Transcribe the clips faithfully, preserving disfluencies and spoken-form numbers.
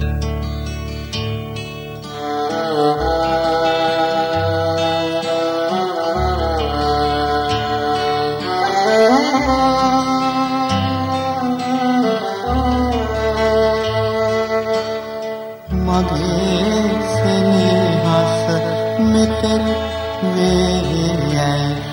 මගේ සෙනෙහස මෙතෙක් වේයයි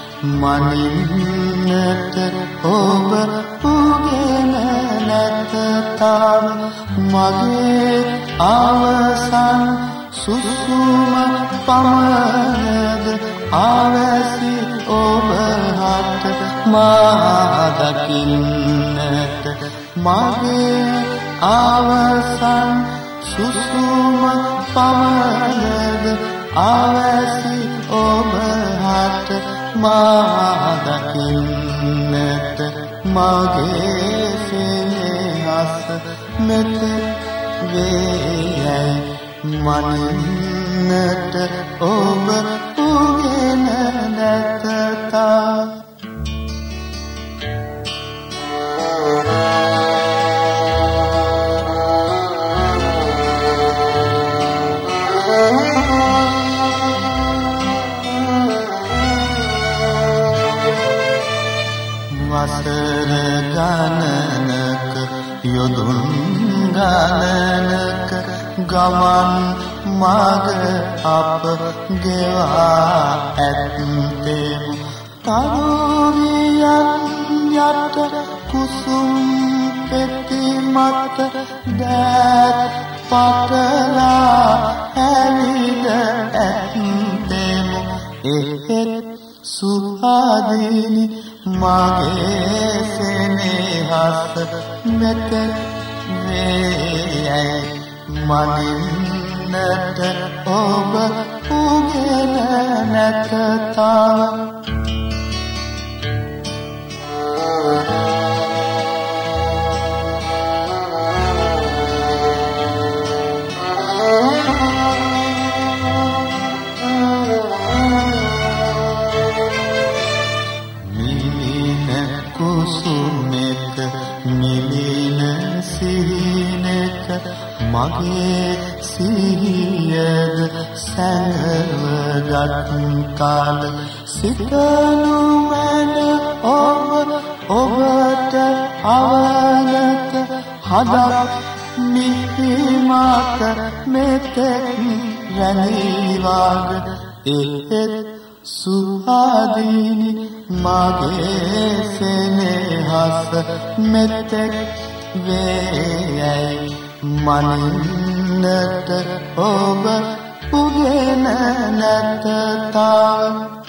මනින්නට ඔබ උගෙන නැත තාම මගේ අවසන් සුසුම පමණද අවසි ඔබ හට මා දකින්නට මගේ අවසන් සුසුම පමණද අවසි ඔබ හට මා දකින්නට මගේ සෙනෙහස මෙතෙක් වේයයි මනින්නට ඔබ උගෙන නැත තා වසර ගණනක යොදුන් ගණනක ගමන් මග අප ගෙවා ඇත්තෙමු තරුවියන් යට කුසුම් පෙති මත දෑත් පටලා ඇවිද ඇත්තෙමු එහෙත් සුහාදිනි මගේ සෙනෙහස මෙතෙක් වේයයි මනින්නට ඔබ උගෙන නැත තාම කුසුමෙක මිලින සිහිනක මගේ සිහියද සැඟවගත් කාල සිතනු මැන ඔබ ඔබට අවනත හදක් නිහිමත මෙතෙක් රැඳීවාග එහෙත් සුහාදිනි මගේ සෙනෙහස මෙතෙක් වේයයි මනින්නට ඔබ උගෙන නැත තාම